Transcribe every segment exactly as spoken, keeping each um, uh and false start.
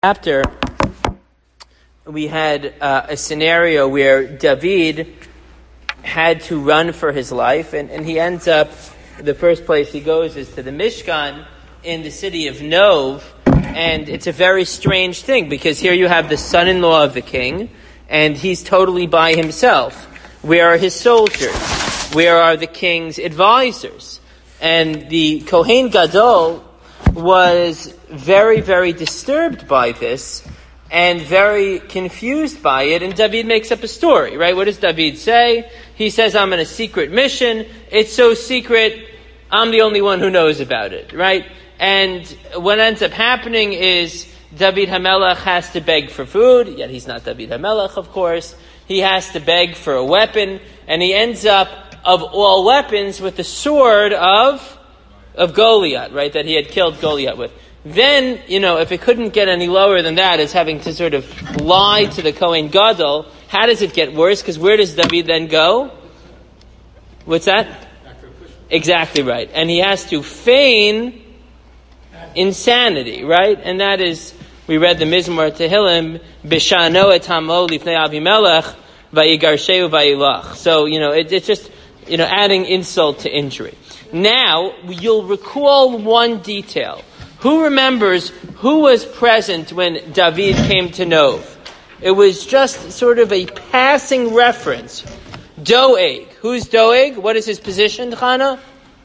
Chapter, we had uh, a scenario where David had to run for his life, and, and he ends up, the first place he goes is to the Mishkan in the city of Nov, and it's a very strange thing, because here you have the son-in-law of the king, and he's totally by himself. Where are his soldiers? Where are the king's advisors? And the Kohen Gadol was very, very disturbed by this and very confused by it. And David makes up a story, right? What does David say? He says, I'm on a secret mission. It's so secret, I'm the only one who knows about it, right? And what ends up happening is David HaMelech has to beg for food. Yet he's not David HaMelech, of course. He has to beg for a weapon. And he ends up, of all weapons, with the sword of... of Goliath, right, that he had killed Goliath with. Then, you know, if it couldn't get any lower than that, as having to sort of lie to the Kohen Gadol, how does it get worse? Because where does David then go? What's that? Exactly right. And he has to feign insanity, right? And that is, we read the Mizmor Tehillim, Bishano et hamo lifnei Avimelech, vayigarsheu vayilach. So, you know, it, it's just, you know, adding insult to injury. Now, you'll recall one detail. Who remembers who was present when David came to Nov? It was just sort of a passing reference. Doeg. Who's Doeg? What is his position, Chana?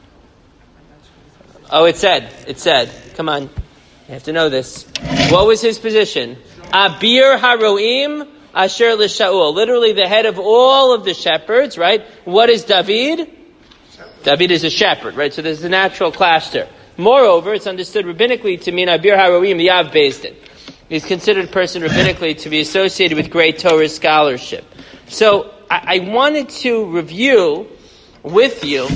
Oh, it said. It said. Come on. You have to know this. What was his position? Abir Haroim Asher L'Shaul. Literally the head of all of the shepherds, right? What is David? David is a shepherd, right? So there's a natural clash there. Moreover, it's understood rabbinically to mean Abir HaRoim, the Av Beis Din. He's considered a person rabbinically to be associated with great Torah scholarship. So I, I wanted to review with you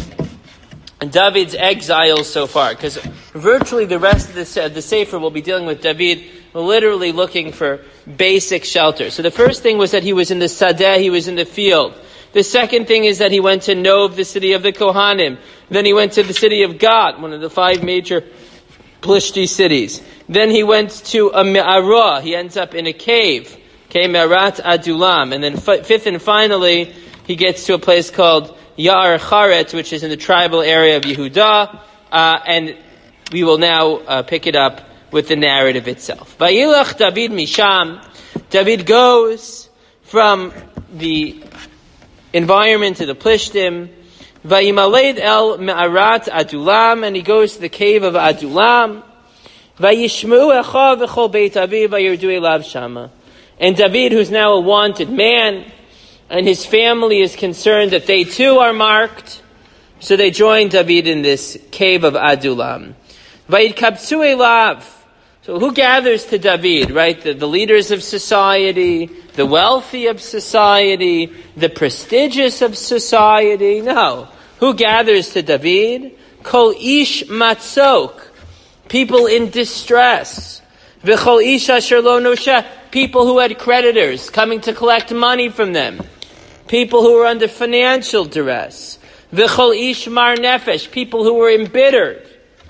David's exile so far, because virtually the rest of the, the Sefer will be dealing with David literally looking for basic shelter. So the first thing was that he was in the Sadeh, he was in the field. The second thing is that he went to Nov, the city of the Kohanim. Then he went to the city of Gat, one of the five major Plishti cities. Then he went to a Me'arah. He ends up in a cave. Okay, Me'arat Adulam. And then f- fifth and finally, he gets to a place called Ya'ar Charet, which is in the tribal area of Yehudah. Uh, and we will now uh, pick it up with the narrative itself. Vayilach David Misham. David goes from the environment to the Plishtim. Vayimaled el Me'arat Adulam, and he goes to the cave of Adulam. Vayishmu echav v'chol beit aviv vayirdu elav shama. And David, who's now a wanted man, and his family is concerned that they too are marked, so they join David in this cave of Adulam. Vayidkabtzu elav. So who gathers to David, right? The, the leaders of society, the wealthy of society, the prestigious of society? No. Who gathers to David? Kol ish matzok. People in distress. V'chol ish asher lo nosha. People who had creditors coming to collect money from them. People who were under financial duress. V'chol ish mar nefesh. People who were embittered.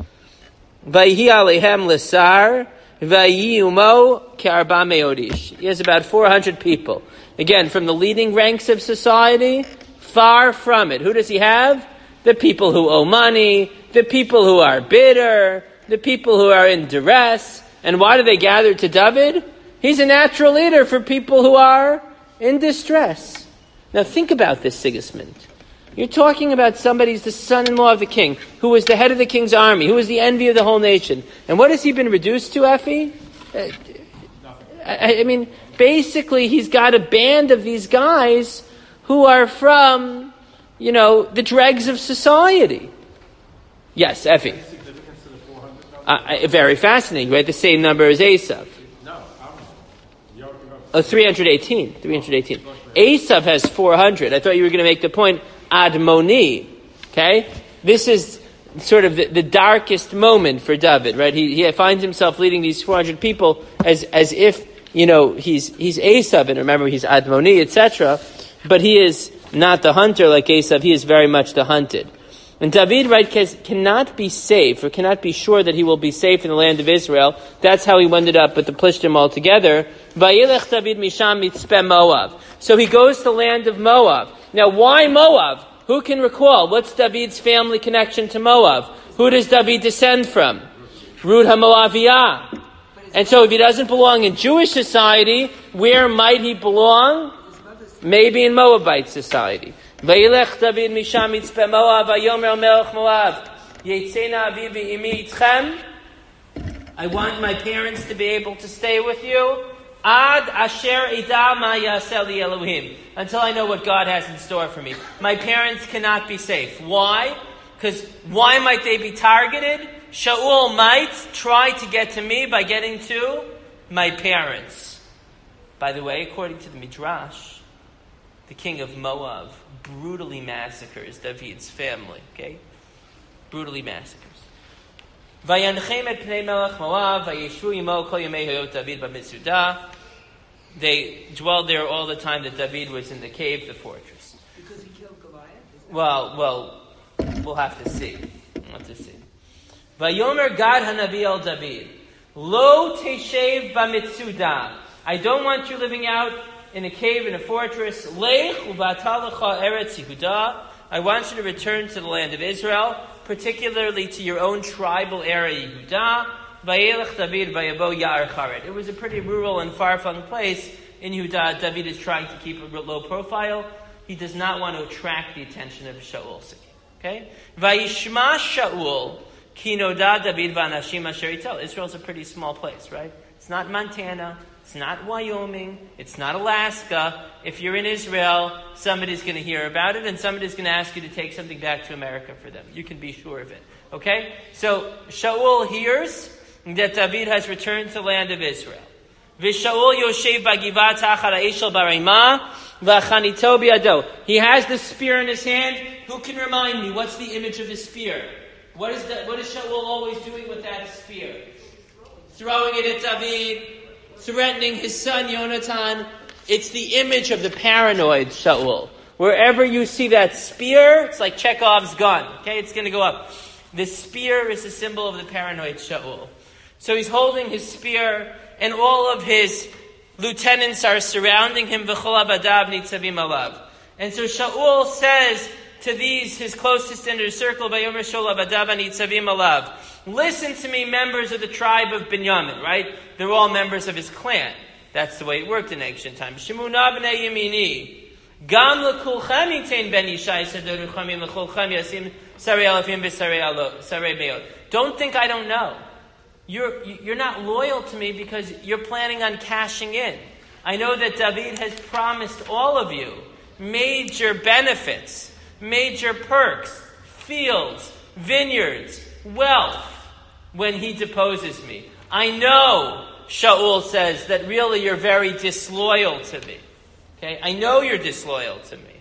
Vayhi alehem lesar, vayhi umo ke'arba me'odish. He has about four hundred people. Again, from the leading ranks of society, far from it. Who does he have? The people who owe money, the people who are bitter, the people who are in duress. And why do they gather to David? He's a natural leader for people who are in distress. Now think about this, Sigismund. You're talking about somebody who's the son-in-law of the king, who was the head of the king's army, who was the envy of the whole nation. And what has he been reduced to, Effie? Uh, I, I mean, basically he's got a band of these guys who are from, you know, the dregs of society. Yes, Effie. Uh, very fascinating, right? The same number as Esav. Oh, three hundred eighteen. three hundred eighteen. Esav has four hundred. I thought you were going to make the point, Admoni. Okay? This is sort of the, the darkest moment for David, right? He, he finds himself leading these four hundred people as, as if, you know, he's, he's Esav, and remember he's Admoni, et cetera. But he is not the hunter like Esav. He is very much the hunted. And David, right, cannot be safe, or cannot be sure that he will be safe in the land of Israel. That's how he ended up with the Plishtim altogether. Vayilech David misham mitzpeh Moav. So he goes to the land of Moab. Now, why Moab? Who can recall? What's David's family connection to Moab? Who does David descend from? Ruth HaMoaviyah. And so if he doesn't belong in Jewish society, where might he belong? Maybe in Moabite society. Vayilech David misham mitzpeh Moav, vayomer melech Moav, yetzena avi ve'imi itchem. I want my parents to be able to stay with you. Ad asher ida ma yaseh li Elohim. Until I know what God has in store for me. My parents cannot be safe. Why? Because why might they be targeted? Shaul might try to get to me by getting to my parents. By the way, according to the Midrash, the king of Moab brutally massacres David's family. Okay? Brutally massacres. Vayanchem et pnei melech Moab, vayeshu imo kol yemei hayot David b'mitzudah. They dwelled there all the time that David was in the cave, the fortress. Because he killed Goliath? Well, well, we'll have to see. We'll have to see. Vayomer Gad hanavi el David, lo teshev b'mitzudah. I don't want you living out in a cave, in a fortress. Lech uvatalecha eretz Yehudah. I want you to return to the land of Israel, particularly to your own tribal area, Yehudah. Vayelech David vayavo Ya'ar Chared. It was a pretty rural and far-flung place in Yehudah. David is trying to keep a low profile. He does not want to attract the attention of Shaul. Okay? Vayishma Shaul ki noda David v'anashim asher itel. Israel's a pretty small place, right? It's not Montana. It's not Wyoming. It's not Alaska. If you're in Israel, somebody's going to hear about it, and somebody's going to ask you to take something back to America for them. You can be sure of it. Okay? So Shaul hears that David has returned to the land of Israel. V'Shaul yoshev b'givat achar ha'eshel barayma v'chanito bi'ado. He has the spear in his hand. Who can remind me? What's the image of the spear? What is that? What is Shaul always doing with that spear? Throwing it at David. Threatening his son Yonatan. It's the image of the paranoid Shaul. Wherever you see that spear, it's like Chekhov's gun. Okay, it's going to go up. The spear is a symbol of the paranoid Shaul. So he's holding his spear, and all of his lieutenants are surrounding him. V'chol abadav nitzavim alav. And so Shaul says to these, his closest inner circle, Vayomer Shaul abadav nitzavim alav. Listen to me, members of the tribe of Binyamin, right? They're all members of his clan. That's the way it worked in ancient times. Shemuna b'nei Yemini. Gam l'kulchem yitain ben Yishai sedor uchamim l'kulchem yasim sarei alafim b'sarei meot. Don't think I don't know. You're, you're not loyal to me because you're planning on cashing in. I know that David has promised all of you major benefits, major perks, fields, vineyards, wealth, when he deposes me. I know, Shaul says, that really you're very disloyal to me. Okay? I know you're disloyal to me.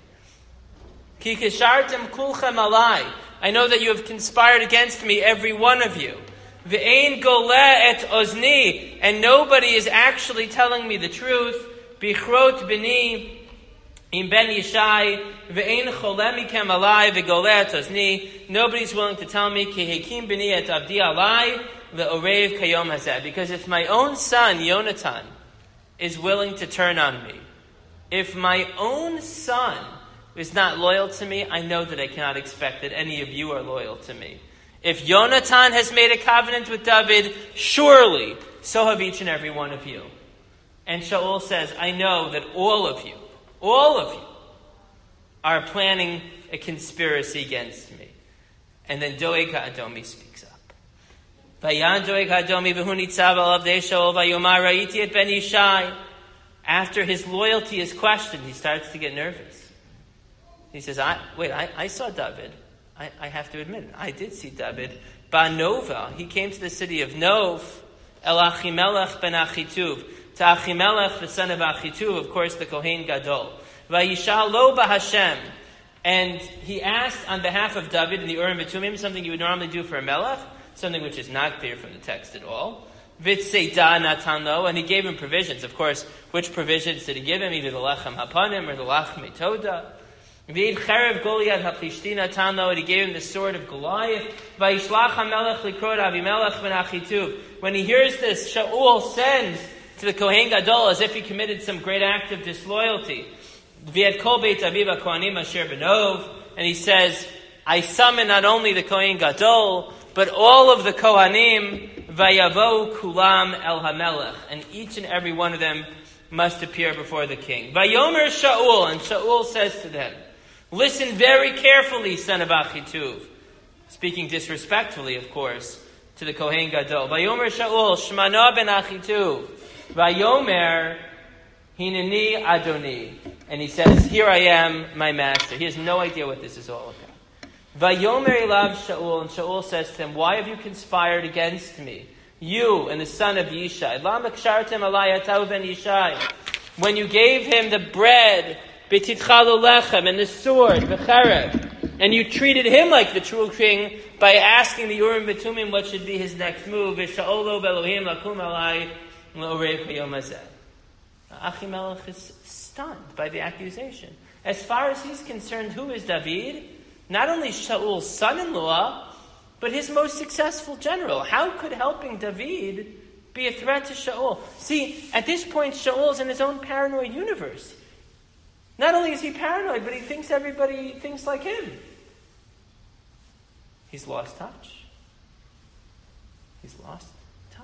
Ki kishartem kulchem alai. I know that you have conspired against me, every one of you. Ve'ein goleh et ozni. And nobody is actually telling me the truth. Bichrot b'ni im ben Yishai. Ve'ein cholem mikem alai ve'goleh et ozni. Nobody's willing to tell me ki hekim b'ni et avdi alai ve'orev kayom hazeh. Because if my own son, Yonatan, is willing to turn on me, if my own son is not loyal to me, I know that I cannot expect that any of you are loyal to me. If Yonatan has made a covenant with David, surely so have each and every one of you. And Shaul says, I know that all of you, all of you, are planning a conspiracy against me. And then Doeg HaAdomi speaks up. Vayan Doeg HaAdomi v'hu nitzav alav dei Shaul vayomar ra'iti et ben Yishai. After his loyalty is questioned, he starts to get nervous. He says, I, wait, I, I saw David. I, I have to admit it. I did see David. Ba-Nova, he came to the city of Nov, El Achimelech ben Achituv. To Achimelech, the son of Achituv, of course, the Kohen Gadol. Vayishal lo b'Hashem. And he asked on behalf of David in the Urim V'Tumim, something you would normally do for a melech, something which is not clear from the text at all. V'tseida natan lo, and he gave him provisions. Of course, which provisions did he give him? Either the lechem hapanim or the lachem metoda. V'id cherev Goliath ha'plishtina tamo, and he gave him the sword of Goliath. Vayishlach hamelech likrot Avimelech ben Achituv. When he hears this, Shaul sends to the Kohen Gadol as if he committed some great act of disloyalty. V'ed kol beit aviv ha'kohanim asher benov, and he says, I summon not only the Kohen Gadol, but all of the Kohanim, vayavo kulam el hamelech, and each and every one of them must appear before the king. Vayomer Shaul, and Shaul says to them, listen very carefully, son of Achituv. Speaking disrespectfully, of course, to the Kohen Gadol. Vayomer Shaul, Shmana ben Achituv. Vayomer Hineni Adoni. And he says, here I am, my master. He has no idea what this is all about. Vayomer elav Shaul, and Shaul says to him, why have you conspired against me? You and the son of Yishai. Lama kshartem alai atav ben Yishai. When you gave him the bread, B'titchalu lechem, and the sword, v'cherev, and you treated him like the true king by asking the Urim V'tumim what should be his next move. V'sha'olo b'Elohim lakum alai l'orei k'yom hazeh. Achimelech is stunned by the accusation. As far as he's concerned, who is David? Not only Shaul's son-in-law, but his most successful general. How could helping David be a threat to Shaul? See, at this point, Shaul's in his own paranoid universe. Not only is he paranoid, but he thinks everybody thinks like him. He's lost touch. He's lost touch.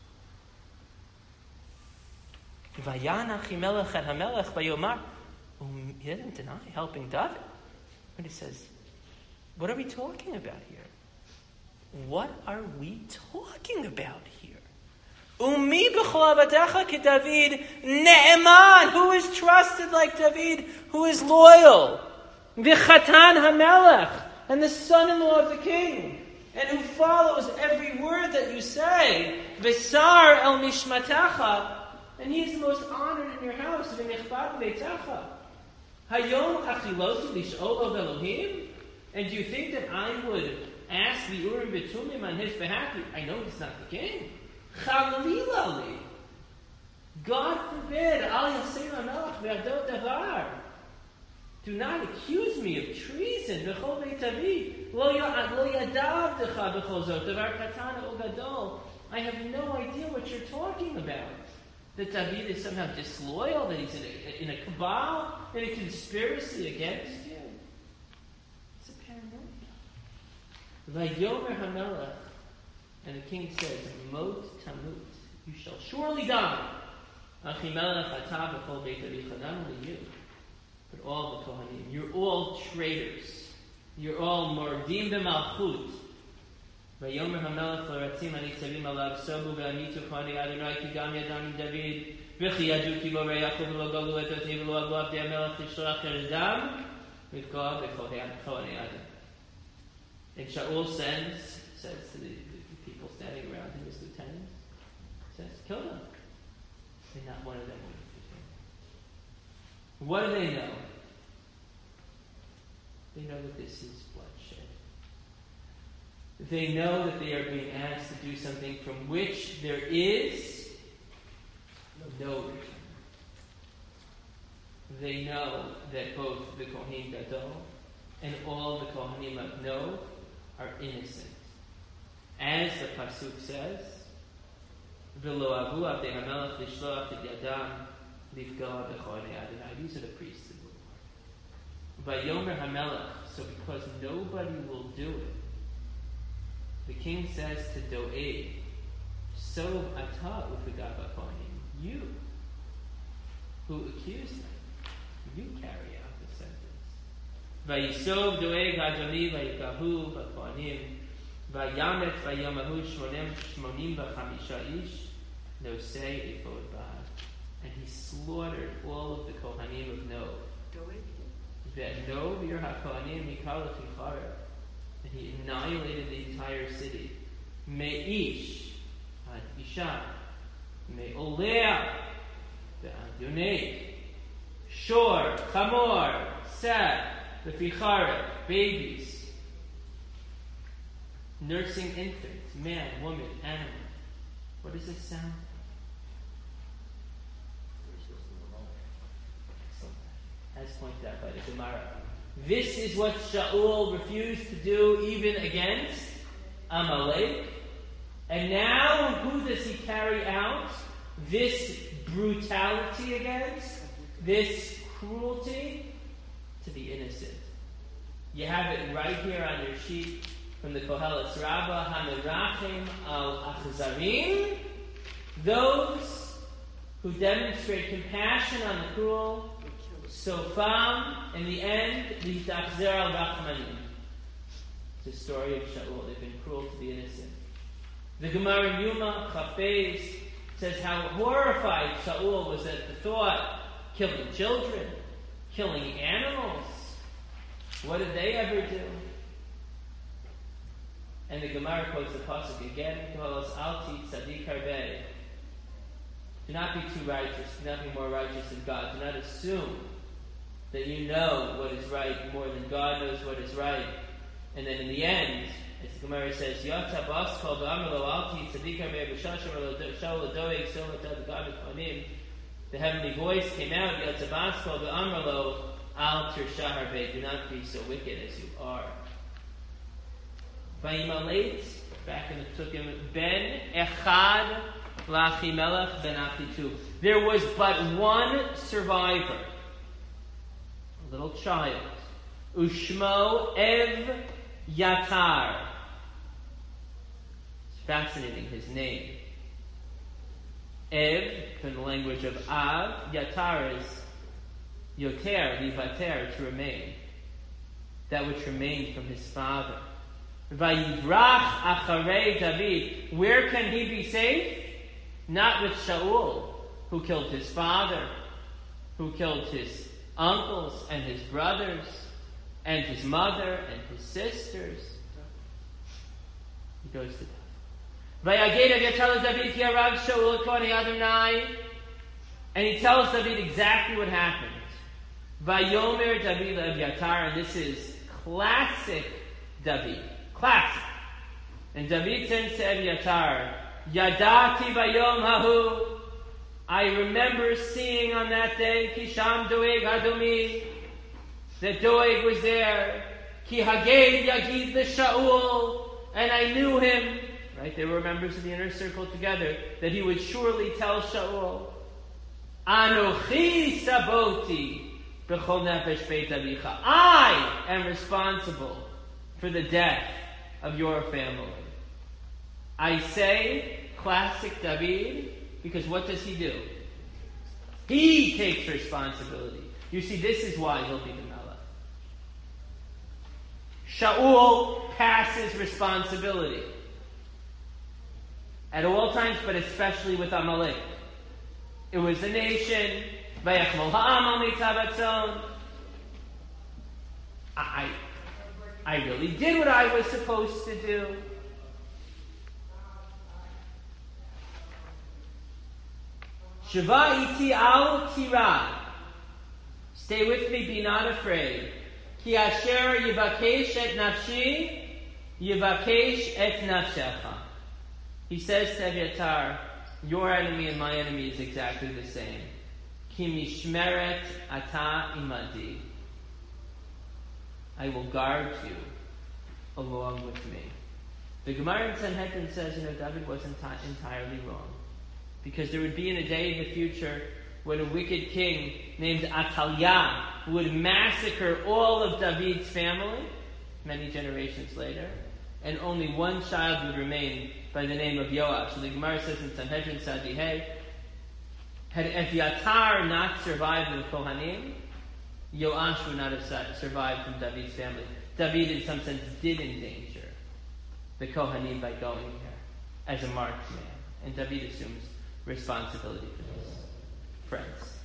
Vayanach himelech et hamelech vayomar. He doesn't deny helping David. But he says, what are we talking about here? What are we talking about here? Umi b'chol avadecha keDavid ne'eman, who is trusted like David, who is loyal. V'chatan hamelech, and the son-in-law of the king, and who follows every word that you say. V'sar el mishmatacha, and he is the most honored in your house. V'nechbad beitecha. Hayom achilotu lish'ol of Elohim, and do you think that I would ask the Urim V'tumim on his behalf? I know he's not the king. Chalilali. God forbid. Al Yasema Melech Ve'adot Davar. Do not accuse me of treason. V'chol Beit Avi. Lo yadav decha b'chol zot. Davar katana o gadol. I have no idea what you're talking about. That David is somehow disloyal, that he's in a, in a cabal, in a conspiracy against you. It's a paranoia. Vayomer HaMelech, and the king says, Mot tamut, you shall surely die. Achimelech atav v'chol beit avicha, not only you, but all the Kohanim. You're all traitors. You're all mordim b'malchut. Vayomer HaMelech l'ratzim hanitzavim alav sobu ve'amitu chani Adonai ki gam yadam David v'chi yadu ki lo reyachu v'lo galu et oti v'lo abu abdi HaMelech tishlach eredam v'kol v'choni Adam. And Shaul sends, says to the, the people standing around him, his lieutenants, says, kill them. And not one of them will be. What do they know? They know that this is bloodshed. They know that they are being asked to do something from which there is no return. They know that both the Kohen Gadol and all the Kohanim of No are innocent. As the Pasuk says, V'lo avu avdei hamelech lishloach et yadam lifga b'chonei Adonai. These are the priests of the Lord. Vayomer HaMelech, so because nobody will do it, the king says to Doeg, so ata ufiga b'kohanim, you who accuse them, you carry out the sentence. Vayisov Doeg Adoni vayikahu b'kohanim vayamet vayamahu shmonim shmonim v'chamisha ish nosei ephod ba'ad. And he slaughtered all of the Kohanim of No. That No v'yer ha'kohanim mikal v'chicharev. And he annihilated the entire city. Me'ish ad isha me'olea ve'adonei shor chamor sad v'chicharev, babies, nursing infants, man, woman, animal. What does this sound? As pointed out by the Gemara, This is what Shaul refused to do even against Amalek. And now, who does he carry out this brutality against? This cruelty? To the innocent. You have it right here on your sheet from the Koheles Rabbah, Hamerachim al Achzarim, those who demonstrate compassion on the cruel, Sofam, in the end, Litachzer al Rachmanim. It's the story of Shaul. They've been cruel to the innocent. The Gemara in Yuma, Chafez, says how horrified Shaul was at the thought, killing children, killing animals. What did they ever do? And the Gemara quotes the pasuk again, Koheles Alti Tzadik Harbeh. Do not be too righteous, do not be more righteous than God. Do not assume that you know what is right more than God knows what is right. And then in the end, as the Gemara says, Yata Bas Kol B'Amrlo Alti Tzadik Harbeh B'Shasham Shaul Adoeg Somat Ad God B'Konim. The heavenly voice came out, Yata Bas Kol B'Amrlo Al Tirsha Harbeh. Do not be so wicked as you are. Vayimaleit, back in the Psukim, Ben Echad Lachimelech Ben Achitu. There was but one survivor, a little child. Ushmo Ev Yatar. It's fascinating, his name. Ev, from the language of Av, Yatar is Yoter, Livater, to remain. That which remained from his father. Vayivrach acharei David. Where can he be safe? Not with Shaul, who killed his father, who killed his uncles and his brothers, and his mother and his sisters. He goes to death. Vayaged Yatel David ki harav Shaul koni Adonai. And he tells David exactly what happened. Vayomer David Abiatar, and this is classic David. Classic. And David says to Abiatar, Yadati Vayom Hahu. I remember seeing on that day, Kisham Doeg Adomi, that Doeg was there. Ki Haged Yagid Shaul, and I knew him. Right? They were members of the inner circle together, that he would surely tell Shaul, Anochi Saboti. I am responsible for the death of your family. I say classic David because what does he do? He takes responsibility. You see, this is why he'll be the Melech. Shaul passes responsibility at all times, but especially with Amalek. It was a nation. I, I really did what I was supposed to do. Shiva iti al tira. Stay with me, be not afraid. Ki asher yivakesh et nafshi, yivakesh et nafshecha. He says to Abiatar, your enemy and my enemy is exactly the same. Ki mishmeret ata imadi. I will guard you along with me. The Gemara in Sanhedrin says, you know, David wasn't t- entirely wrong. Because there would be in a day in the future when a wicked king named Athaliah would massacre all of David's family, many generations later, and only one child would remain by the name of Yoash. So the Gemara says in Sanhedrin Sadihei, had Eviatar not survived the Kohanim, Yoash would not have survived from David's family. David, in some sense, did endanger the Kohanim by going here as a marked man. And David assumes responsibility for this. Friends,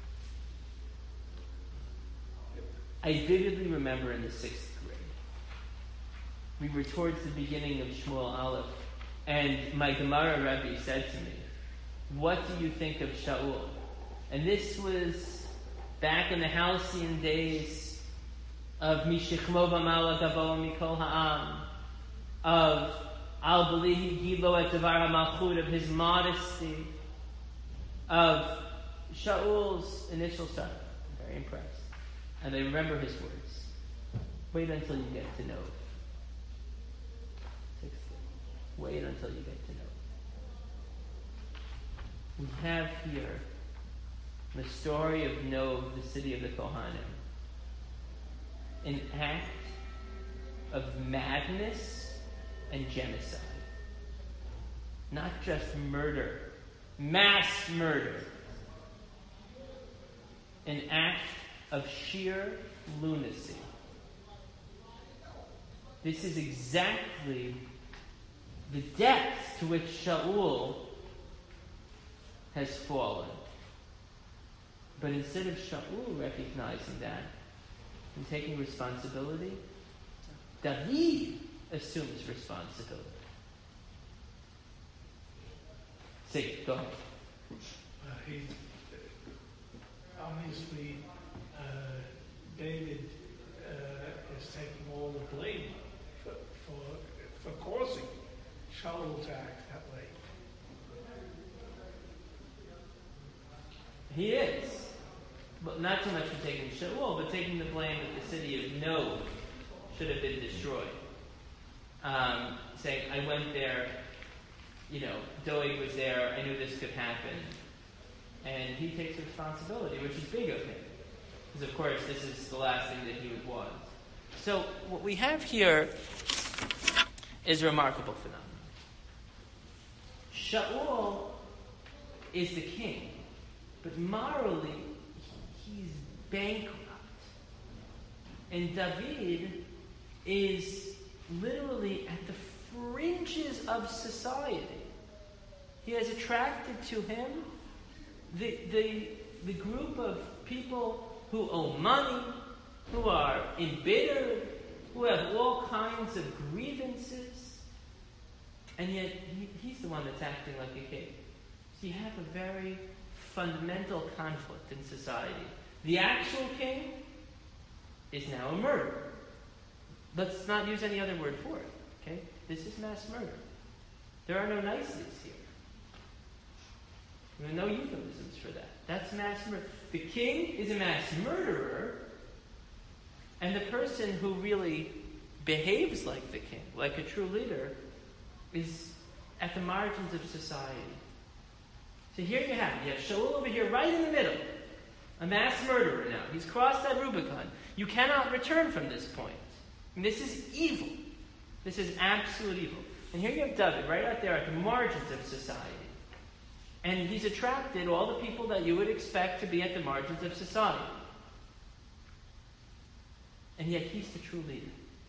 I vividly remember in the sixth grade, we were towards the beginning of Shmuel Aleph, and my Gemara Rebbe said to me, what do you think of Shaul? And this was back in the halcyon days of Mishichmo V'Mala Gavoa Mikol Ha'am, of Al Belihi Gilo Et Devar HaMalchut, of his modesty, of Shaul's initial son. I'm very impressed. And I remember his words. Wait until you get to know. Sixthly, wait until you get to know. We have here the story of Nov, the city of the Kohanim, an act of madness and genocide. Not just murder, mass murder. An act of sheer lunacy. This is exactly the depths to which Shaul has fallen. But instead of Shaul recognizing that and taking responsibility, David assumes responsibility. See, go ahead. Uh, he, obviously, uh, David uh, is taking all the blame for, for, for causing Shaul to act that way. He is. But not so much for taking Shaul, but taking the blame that the city of Nov should have been destroyed. Um, saying, I went there, you know, Doeg was there, I knew this could happen. And he takes responsibility, which is big of him. Because, of course, this is the last thing that he would want. So, what we have here is a remarkable phenomenon. Shaul is the king, but morally, he's bankrupt. And David is literally at the fringes of society. He has attracted to him the, the, the group of people who owe money, who are embittered, who have all kinds of grievances, and yet he, he's the one that's acting like a king. So you have a very fundamental conflict in society. The actual king is now a murderer. Let's not use any other word for it. Okay? This is mass murder. There are no niceties here. There are no euphemisms for that. That's mass murder. The king is a mass murderer, and the person who really behaves like the king, like a true leader, is at the margins of society. So here you have it. You have Shaul over here right in the middle. A mass murderer now. He's crossed that Rubicon. You cannot return from this point. And this is evil. This is absolute evil. And here you have David right out there at the margins of society. And he's attracted all the people that you would expect to be at the margins of society. And yet he's the true leader.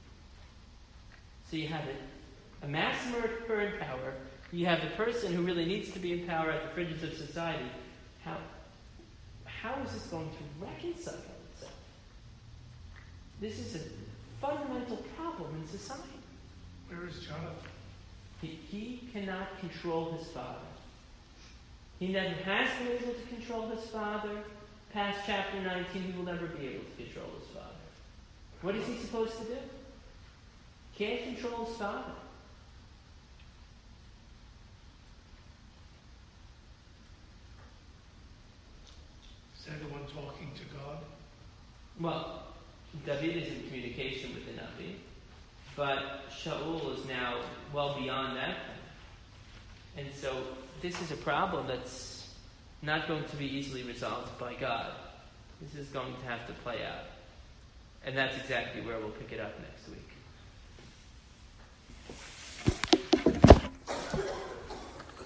So you have it, a mass murderer in power. You have the person who really needs to be in power at the fringes of society. How, how is this going to reconcile itself? This is a fundamental problem in society. Where is Jonathan? He, he cannot control his father. He never has been able to control his father. Past chapter nineteen, he will never be able to control his father. What is he supposed to do? Can't control his father. Is that the one talking to God? Well, David is in communication with the Navi, but Shaul is now well beyond that. And so this is a problem that's not going to be easily resolved by God. This is going to have to play out. And that's exactly where we'll pick it up next week.